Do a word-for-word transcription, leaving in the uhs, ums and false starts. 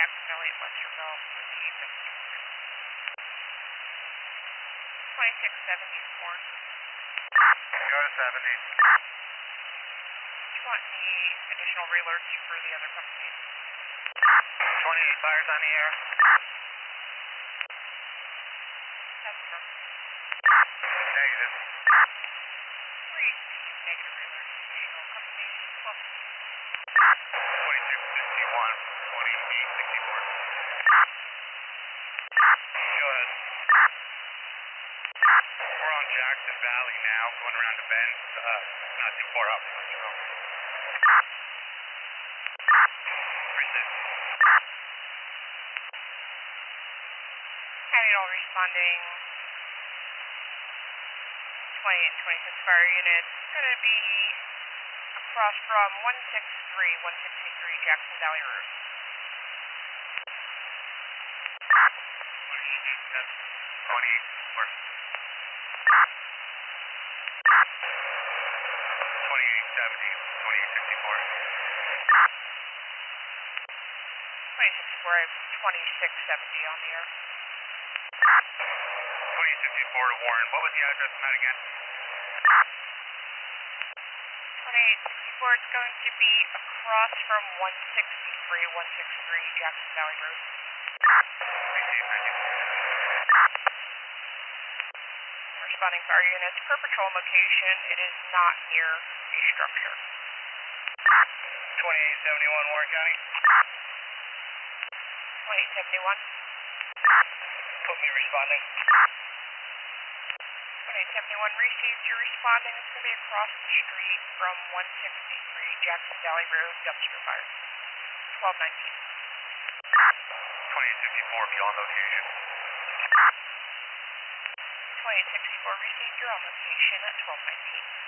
Jackson Valley at Westerville, twenty-eight seventy-four. twenty-six seventy-four. Go to seventy. Do you want any additional realerts for the other companies? twenty-eight fires on the air. That's correct. Negative. Receive negative realerts, additional companies, twelve fifteen. twenty-two fifty-one, twenty-eight sixty-four. Go ahead. We're on Jackson Valley now, going around the bend, uh, not too far out from Westerville. Receive. Having all responding twenty-eight and twenty-six fire units. Going to be across from one sixty-three, one sixty-three Jackson Valley Road. twenty-eight, four. twenty-eight seventy, twenty-eight sixty-four. twenty-eight sixty-four, I have twenty-six seventy on the air. twenty-eight fifty-four to Warren. What was the address on that again? twenty-eight sixty-four, it's going to be across from one sixty-three, one sixty-three Jackson Valley Road. Receive, thank you. Responding fire units per patrol location. It is not near a structure. twenty-eight seventy-one, Warren County. twenty-eight seventy-one. Put me responding. twenty-eight seventy-one received. You're responding. It's going to be across the street from one sixty-three Jackson Valley Road, dumpster fire. twelve nineteen. twenty-eight fifty-four, beyond location. twenty-eight sixty-four received. You're on location at twelve nineteen.